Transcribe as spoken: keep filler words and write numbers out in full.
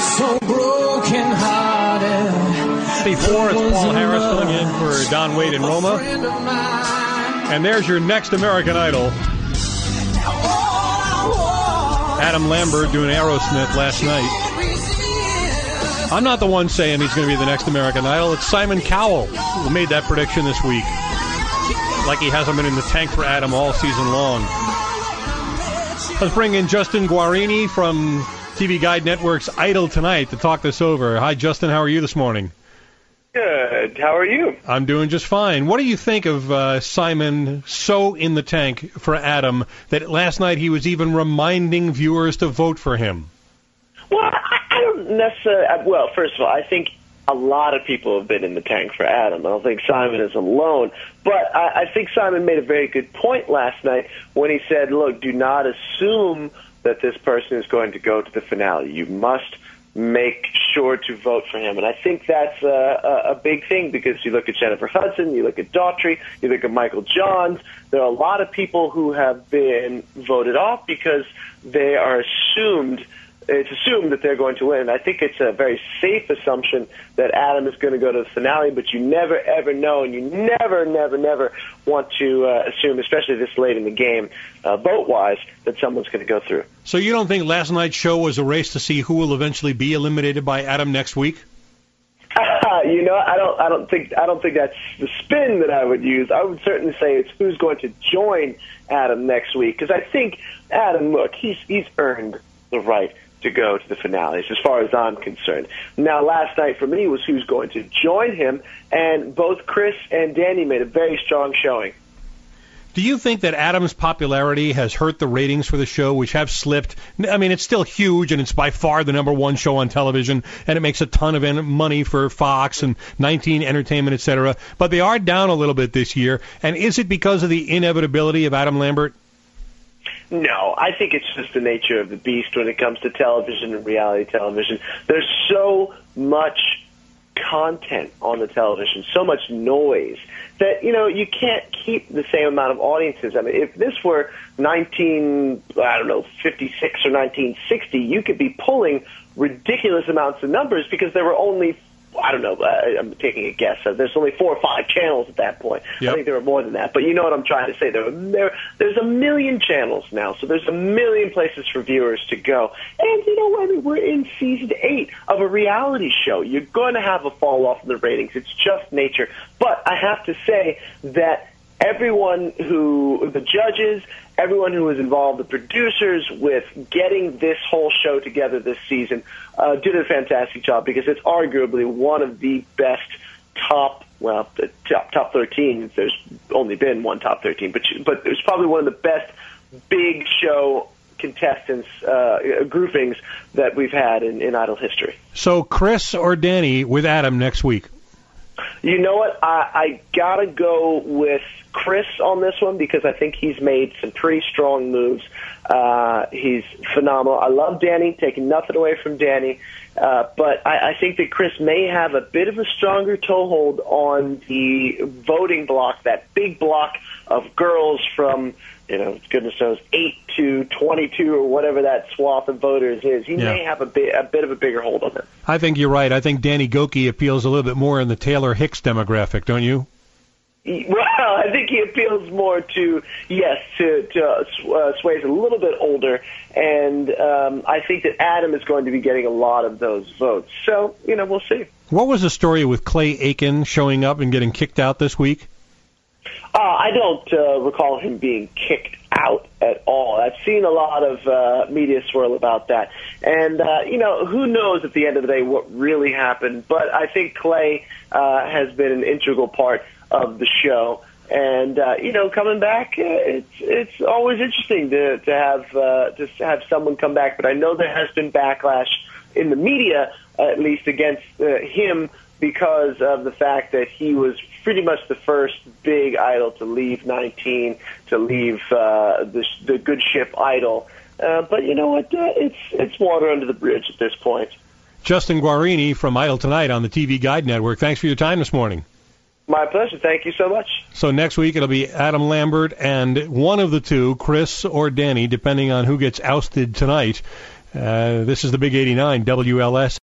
so broken hearted. Before it's Paul Harris filling in for Don Wade in Roma. And there's your next American Idol. Adam Lambert doing Aerosmith last night. I'm not the one saying he's going to be the next American Idol. It's Simon Cowell who made that prediction this week. Like he hasn't been in the tank for Adam all season long. Let's bring in Justin Guarini from T V Guide Network's Idol Tonight to talk this over. Hi, Justin. How are you this morning? Good. How are you? I'm doing just fine. What do you think of uh, Simon so in the tank for Adam that last night he was even reminding viewers to vote for him? Well, I, I don't necessarily... Well, first of all, I think a lot of people have been in the tank for Adam. I don't think Simon is alone. But I, I think Simon made a very good point last night when he said, look, do not assume that this person is going to go to the finale. You must make sure to vote for him. And I think that's a, a, a big thing because you look at Jennifer Hudson, you look at Daughtry, you look at Michael Johns. There are a lot of people who have been voted off because they are assumed It's assumed that they're going to win. And I think it's a very safe assumption that Adam is going to go to the finale, but you never, ever know, and you never, never, never want to uh, assume, especially this late in the game, uh, vote-wise, that someone's going to go through. So you don't think last night's show was a race to see who will eventually be eliminated by Adam next week? Uh, you know, I don't, I don't think, I don't think that's the spin that I would use. I would certainly say it's who's going to join Adam next week, because I think Adam, look, he's he's earned the right to go to the finales, as far as I'm concerned. Now, last night for me was who's going to join him, and both Chris and Danny made a very strong showing. Do you think that Adam's popularity has hurt the ratings for the show, which have slipped? I mean, it's still huge, and it's by far the number one show on television, and it makes a ton of money for Fox and nineteen Entertainment, et cetera. But they are down a little bit this year, and is it because of the inevitability of Adam Lambert? No, I think it's just the nature of the beast when it comes to television and reality television. There's so much content on the television, so much noise, that, you know, you can't keep the same amount of audiences. I mean, if this were nineteen, I don't know, fifty-six or nineteen sixty, you could be pulling ridiculous amounts of numbers because there were only, I don't know, uh, I'm taking a guess. Uh, there's only four or five channels at that point. Yep. I think there were more than that. But you know what I'm trying to say. There, there, There's a million channels now, so there's a million places for viewers to go. And you know what? We're in season eight of a reality show. You're going to have a fall off in the ratings. It's just nature. But I have to say that everyone who, the judges, everyone who was involved, the producers, with getting this whole show together this season, uh, did a fantastic job because it's arguably one of the best top, well, the top, top thirteen. There's only been one top thirteen, but but it's probably one of the best big show contestants, uh, groupings that we've had in, in Idol history. So Chris or Danny with Adam next week? You know what? I, I got to go with Chris on this one because I think he's made some pretty strong moves. Uh, he's phenomenal. I love Danny, taking nothing away from Danny, uh, but I, I think that Chris may have a bit of a stronger toehold on the voting block, that big block of girls from, you know, goodness knows, eight to twenty-two or whatever that swath of voters is. He yeah. may have a bit, a bit of a bigger hold on it. I think you're right. I think Danny Gokey appeals a little bit more in the Taylor Hicks demographic, don't you? Well, I think he appeals more to, yes, to, to uh, Sway's a little bit older, and um, I think that Adam is going to be getting a lot of those votes. So, you know, we'll see. What was the story with Clay Aiken showing up and getting kicked out this week? Uh, I don't uh, recall him being kicked out at all. I've seen a lot of uh, media swirl about that. And, uh, you know, who knows at the end of the day what really happened. But I think Clay uh, has been an integral part of the show. And, uh, you know, coming back, it's it's always interesting to, to have uh, to have someone come back. But I know there has been backlash in the media, at least against uh, him, because of the fact that he was pretty much the first big idol to leave nineteen, to leave uh, the, the good ship Idol. Uh, but you know what? Uh, it's it's water under the bridge at this point. Justin Guarini from Idol Tonight on the T V Guide Network. Thanks for your time this morning. My pleasure. Thank you so much. So next week it'll be Adam Lambert and one of the two, Chris or Danny, depending on who gets ousted tonight. Uh, this is the Big eighty-nine W L S.